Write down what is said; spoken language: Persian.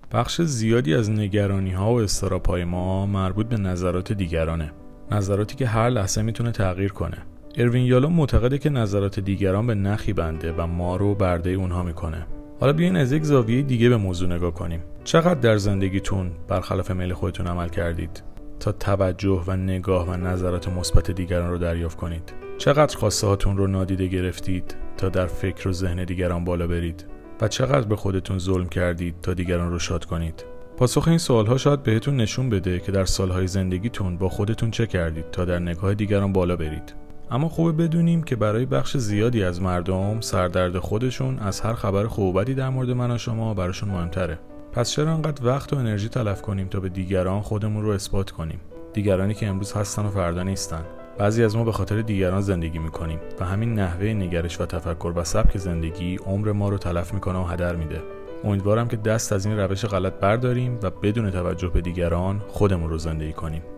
بخش زیادی از نگرانی‌ها و اضطراب‌های ما مربوط به نظرات دیگرانه. نظراتی که هر لحظه میتونه تغییر کنه. اروین یالوم معتقده که نظرات دیگران به نخی بنده و ما رو برده اونها میکنه. حالا بیاین از یک زاویه دیگه به موضوع نگاه کنیم. چقدر در زندگیتون برخلاف میل خودتون عمل کردید تا توجه و نگاه و نظرات مثبت دیگران رو دریافت کنید؟ چقدر خواسته هاتون رو نادیده گرفتید تا در فکر و ذهن دیگران بالا برید؟ و چقدر به خودتون ظلم کردید تا دیگران رو شاد کنید؟ پاسخ این سوال‌ها شاید بهتون نشون بده که در سالهای زندگیتون با خودتون چه کردید تا در نگاه دیگران بالا برید. اما خوبه بدونیم که برای بخش زیادی از مردم سردرد خودشون از هر خبر خوب و بدی در مورد من و شما براشون مهمتره. پس چرا انقدر وقت و انرژی تلف کنیم تا به دیگران خودمون رو اثبات کنیم؟ دیگرانی که امروز هستن و فردا نیستن. بعضی از ما به خاطر دیگران زندگی میکنیم و همین نحوه نگرش و تفکر و سبک زندگی عمر ما رو تلف میکنه و هدر میده. امیدوارم که دست از این روش غلط برداریم و بدون توجه به دیگران خودمون رو زندگی کنیم.